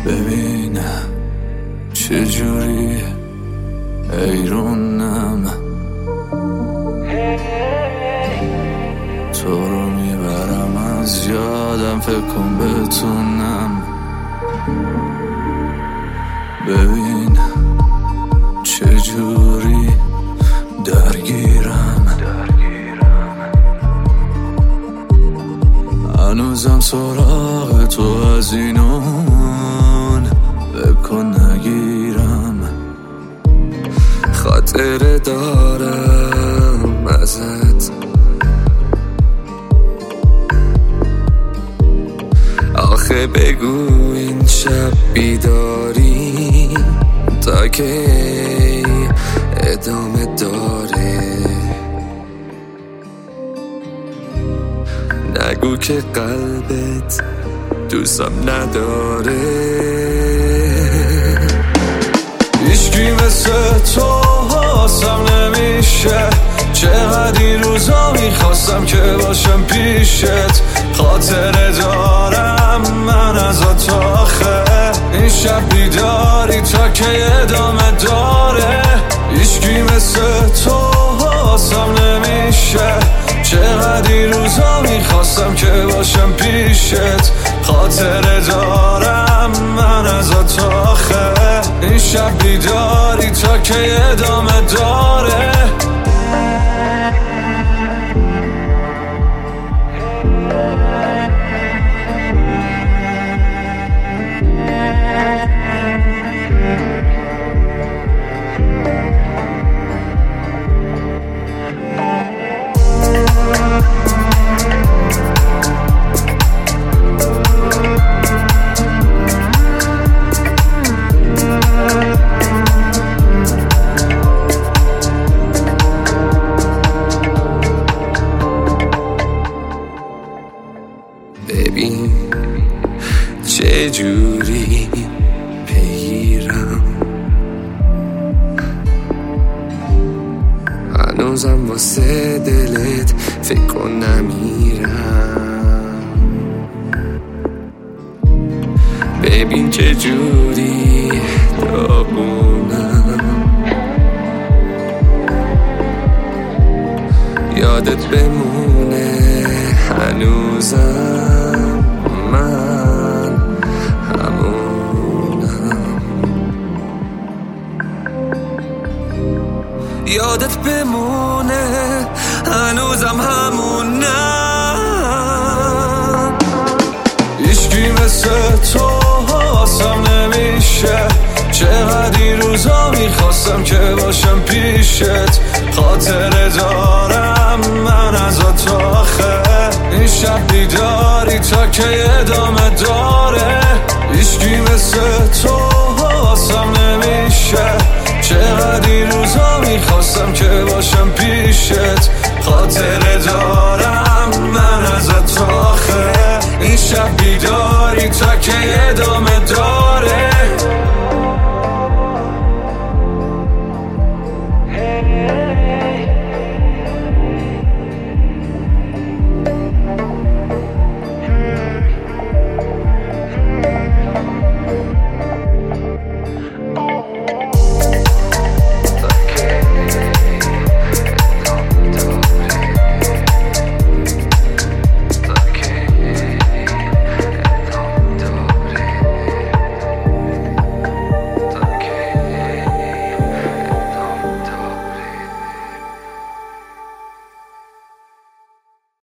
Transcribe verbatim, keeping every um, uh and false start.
ببینم چجوری ایرونم تو رو میبرم از یادم، فکر کن بتونم ببینم چجوری درگیرم هنوزم سراغ تو از اینون بکن نگیرم، خاطره دارم ازت آخه بگو این شب بیداری تا که ادامه داره، نگو که قلبت دوستم نداره. هیچکی مثل تو حاسم نمیشه، چقدر این روزا میخواستم که باشم پیشت، خاطره دارم من ازت آخه این شب بیداری تا که ادامه داره. هیچکی مثل تو حاسم نمیشه، چقدر این روزا میخواستم که باشم پیشت، خاطره دارم من ازت آخه این شب بیداری تا که ادامه داره. ببین چه جوری بگیرم، هنوزم واسه دلت فکر کن نمیرم. ببین چه جوری داغونم، یادت بمونه هنوزم من همونم، یادت بمونه هنوزم همونم. هیچکی مثل تو حاسم نمیشه، چقدر این روزا میخواستم که باشم پیشت، خاطره دارم من ازت آخه این شب بیداری تا که ادامه داره. هیچکی مثل تو حاسم نمیشه، چقدر این روزا میخواستم که باشم پیشت، خاطره دارم من ازت آخه این شب بیداری تا که ادامه